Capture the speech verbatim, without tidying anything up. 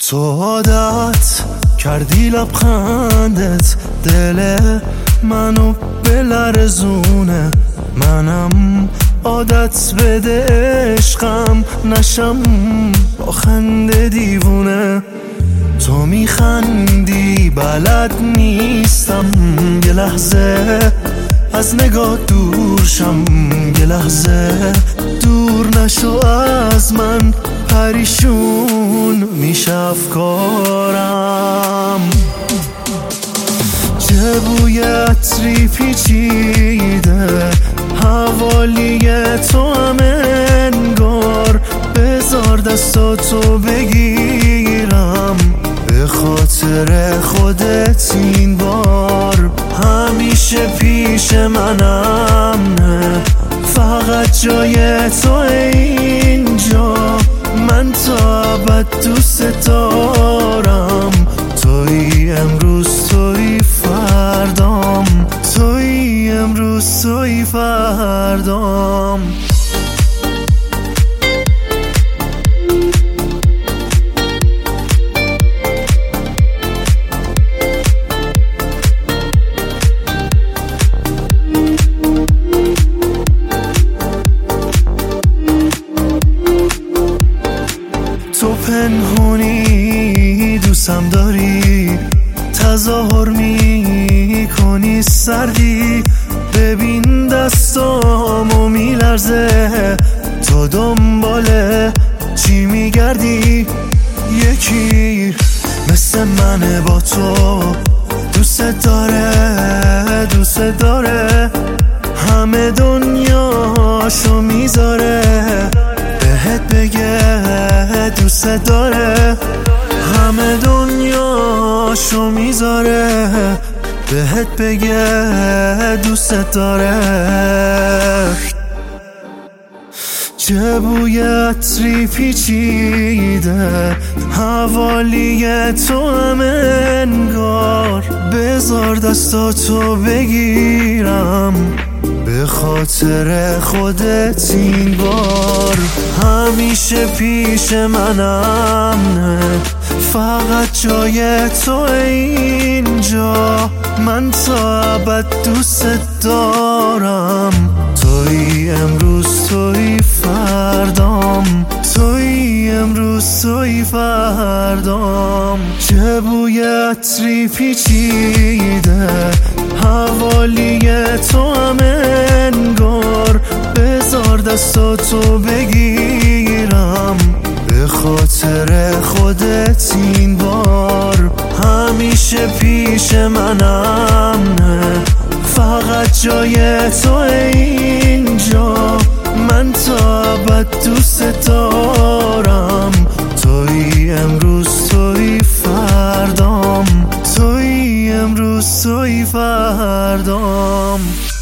تو عادت کردی لبخندت دل منو بلرزونه، منم عادت بده عشقم نشم با خنده دیوونه. تو میخندی بلد نیستم یه لحظه از نگاه دور شم، یه لحظه دور نشو از من، پریشون میشه افکارم. چه بوی عطری پیچیده حوالی تو هم انگار، بذار دستاتو بگیرم به خاطر خودت این بار. همیشه پیش منم نه، فقط جای تو اینجا، من تا ابد دوست دارم. توی امروز توی فردام، توی امروز توی فردام. تو پنهونی دوستم داری، تظاهر می کنی سردی، ببین دستامو میلرزه، تو دنباله چی میگردی؟ یکی مثل منه با تو دوست داره، دوست داره همه دنیاشو میذاره بهت بگه دوست داره، همه دنیاشو میذاره بهت بگه دوست داره. چه بوی عطری پیچیده حوالی تو هم انگار، بذار دستاتو بگیرم به خاطر خودت این بار. همیشه پیش منم نه، فقط جای تو اینجا، من تا ابد دوست دارم. توی امروز توی فردام، توی امروز توی فردام. چه بوی عطری پیچیده حوالی تو هم انگار، بذار دستاتو بگیرم به خاطر خودت این بار. همیشه پیش منم نه، فقط جای تو اینجا، من تا ابد دوست دارم. توی امروز توی فردام، توی امروز توی فردام.